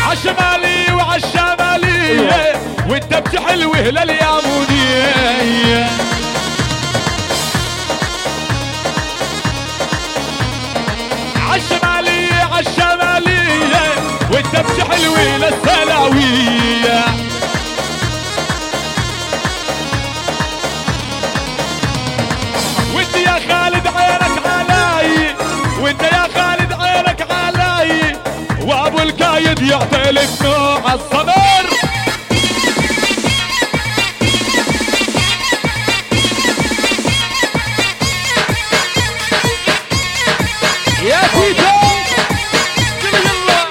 عالشمالي وعالشمالية والدبش حلوه لليامونية. عالشمالية عالشمالية والدبش حلوه للسلاوية. وانت يا خالد عينك علي، وانت يا خالد عينك علي، وابو الكايد يعطي لك نوع الصبر. يا تيتو يلا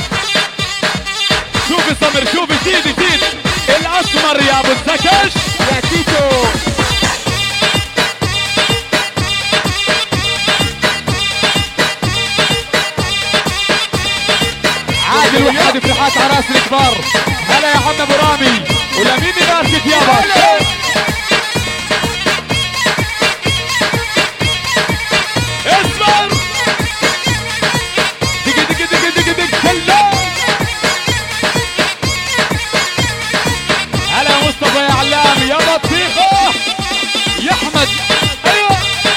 شوفي صبر، شوفي زيدي زيد الاسمر يا ابو الزكش يا تيتو. عادل وحاد فرحات عراس الكبار. هلا يا عم ابو رامي ولمين يباركك يابا. اصبر دق دق دق دق دق كله. هلا يا مصطفى يا علام يا بطيخه يا احمد. ايوه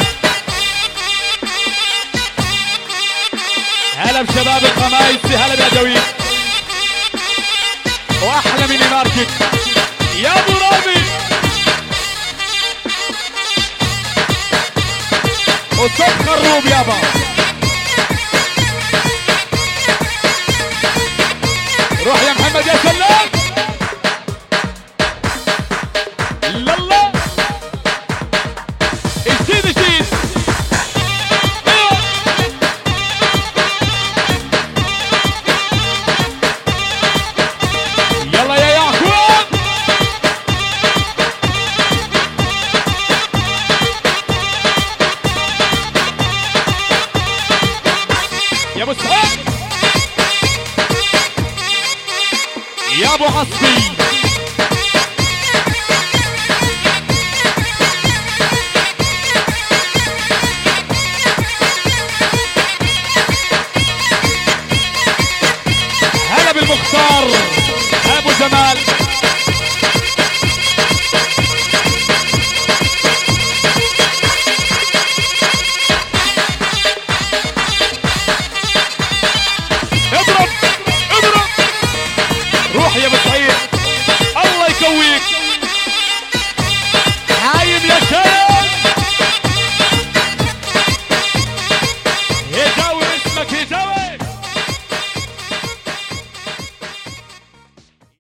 هلا بشباب الخمايسي، هلا بالادوية واحلى من يباركك يا ابو رامي. وصف خروب يابا. روح يا محمد يا سلام. لله اشيد اشيد. يلا يا يعقوب. يا ابو اسحاق يا ابو عصبي. هلا بالمختار.